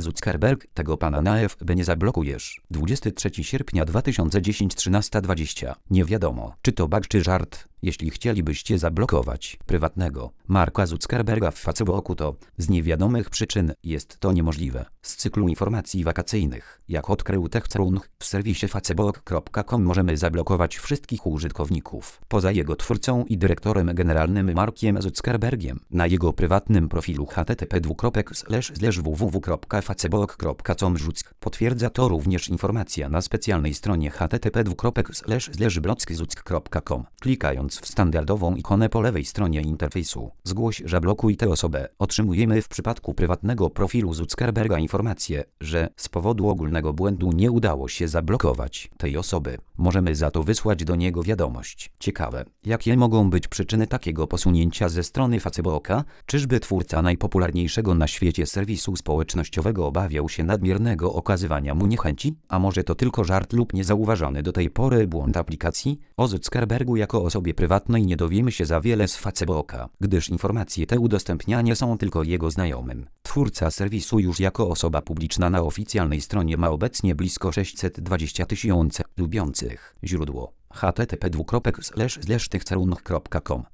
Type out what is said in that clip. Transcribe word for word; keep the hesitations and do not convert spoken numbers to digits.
Zuckerberg, tego pana na F B nie zablokujesz. dwudziestego trzeciego sierpnia dwa tysiące dziesiątego trzynaста dwadzieścia. Nie wiadomo, czy to bug czy żart. Jeśli chcielibyście zablokować prywatnego Marka Zuckerberga w Facebooku, to z niewiadomych przyczyn jest to niemożliwe. Z cyklu informacji wakacyjnych, jak odkrył TechCrunch, w serwisie facebook kropka com możemy zablokować wszystkich użytkowników, poza jego twórcą i dyrektorem generalnym Markiem Zuckerbergiem. Na jego prywatnym profilu h t t p dwukropek slash slash w w w kropka facebook kropka com potwierdza to również informacja na specjalnej stronie h t t p dwukropek slash slash blockzuck kropka com. Klikając w standardową ikonę po lewej stronie interfejsu zgłoś, że blokuj tę osobę, otrzymujemy w przypadku prywatnego profilu Zuckerberga informację, że z powodu ogólnego błędu nie udało się zablokować tej osoby. Możemy za to wysłać do niego wiadomość. Ciekawe, jakie mogą być przyczyny takiego posunięcia ze strony Facebooka? Czyżby twórca najpopularniejszego na świecie serwisu społecznościowego obawiał się nadmiernego okazywania mu niechęci? A może to tylko żart lub niezauważony do tej pory błąd aplikacji? O Zuckerbergu jako osobie prywatnej nie dowiemy się za wiele z Facebooka, gdyż informacje te udostępniane są tylko jego znajomym. Twórca serwisu już jako osoba publiczna na oficjalnej stronie ma obecnie blisko sześćset dwadzieścia tysięcy lubiących. Źródło h t t p dwukropek slash slash techcrunch kropka com